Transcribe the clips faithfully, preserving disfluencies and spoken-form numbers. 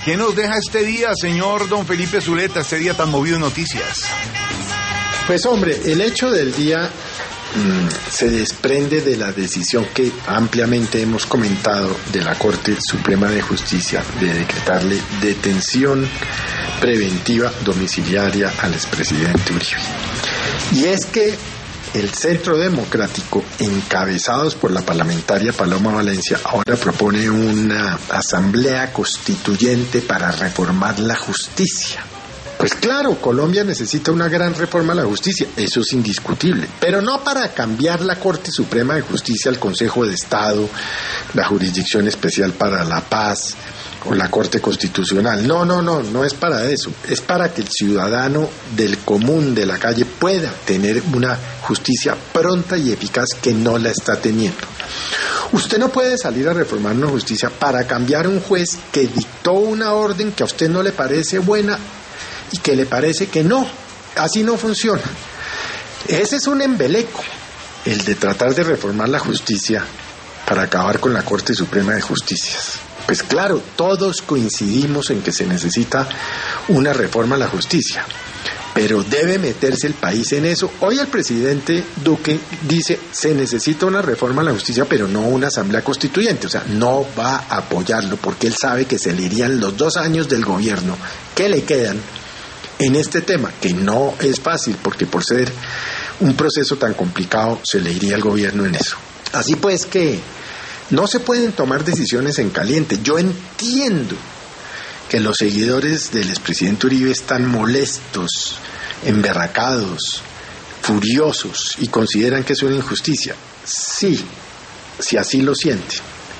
¿Qué nos deja este día, señor don Felipe Zuleta, este día tan movido en noticias? Pues hombre, el hecho del día mmm, se desprende de la decisión que ampliamente hemos comentado de la Corte Suprema de Justicia de decretarle detención preventiva domiciliaria al expresidente Uribe. Y es que el Centro Democrático, encabezados por la parlamentaria Paloma Valencia, ahora propone una asamblea constituyente para reformar la justicia. Pues claro, Colombia necesita una gran reforma a la justicia, eso es indiscutible, pero no para cambiar la Corte Suprema de Justicia, el Consejo de Estado, la Jurisdicción Especial para la Paz o la Corte Constitucional. No, no, no, no es para eso, es para que el ciudadano del común de la calle pueda tener una justicia pronta y eficaz que no la está teniendo. Usted no puede salir a reformar una justicia para cambiar un juez que dictó una orden que a usted no le parece buena y que le parece que no, así no funciona. Ese es un embeleco, el de tratar de reformar la justicia para acabar con la Corte Suprema de Justicia. Pues claro, todos coincidimos en que se necesita una reforma a la justicia, pero debe meterse el país en eso. Hoy el presidente Duque dice, se necesita una reforma a la justicia, pero no una asamblea constituyente, o sea, no va a apoyarlo, porque él sabe que se le irían los dos años del gobierno que le quedan en este tema, que no es fácil, porque por ser un proceso tan complicado se le iría al gobierno en eso. Así pues que no se pueden tomar decisiones en caliente. Yo entiendo que los seguidores del expresidente Uribe están molestos, emberracados, furiosos y consideran que es una injusticia. Sí, si así lo sienten.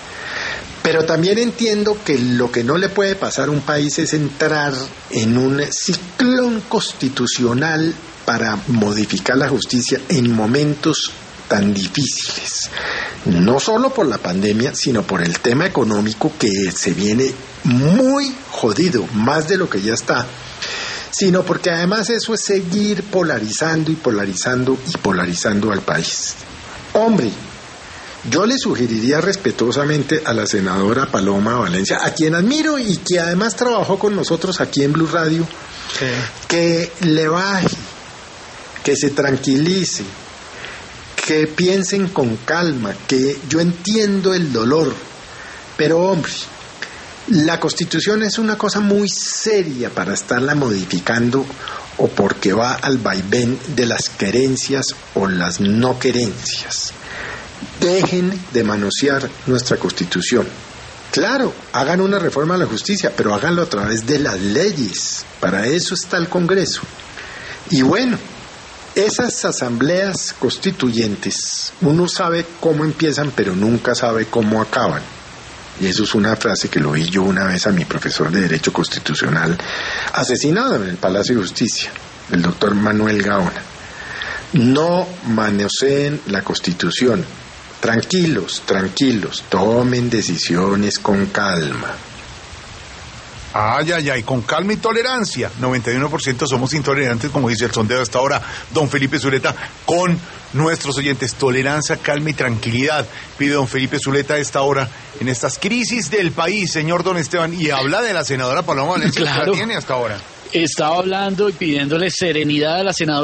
Pero también entiendo que lo que no le puede pasar a un país es entrar en un ciclón constitucional para modificar la justicia en momentos tan difíciles, no solo por la pandemia, sino por el tema económico que se viene muy jodido, más de lo que ya está, sino porque además eso es seguir polarizando y polarizando y polarizando al país. Hombre, yo le sugeriría respetuosamente a la senadora Paloma Valencia, a quien admiro y que además trabajó con nosotros aquí en Blue Radio, sí, que le baje, que se tranquilice, que piensen con calma, que yo entiendo el dolor, pero hombre, la Constitución es una cosa muy seria para estarla modificando o porque va al vaivén de las querencias o las no querencias. Dejen de manosear nuestra Constitución. Claro, hagan una reforma a la justicia, pero háganlo a través de las leyes. Para eso está el Congreso. Y bueno, esas asambleas constituyentes, uno sabe cómo empiezan, pero nunca sabe cómo acaban. Y eso es una frase que lo oí yo una vez a mi profesor de Derecho Constitucional, asesinado en el Palacio de Justicia, el doctor Manuel Gaona. No manoseen la Constitución. Tranquilos, tranquilos, tomen decisiones con calma. Ay, ay, ay, con calma y tolerancia. noventa y uno por ciento somos intolerantes, como dice el sondeo hasta ahora, don Felipe Zuleta, con nuestros oyentes. Tolerancia, calma y tranquilidad, pide don Felipe Zuleta a esta hora, en estas crisis del país, señor don Esteban, y habla de la senadora Paloma Valencia, claro, que la tiene hasta ahora. Estaba hablando y pidiéndole serenidad a la senadora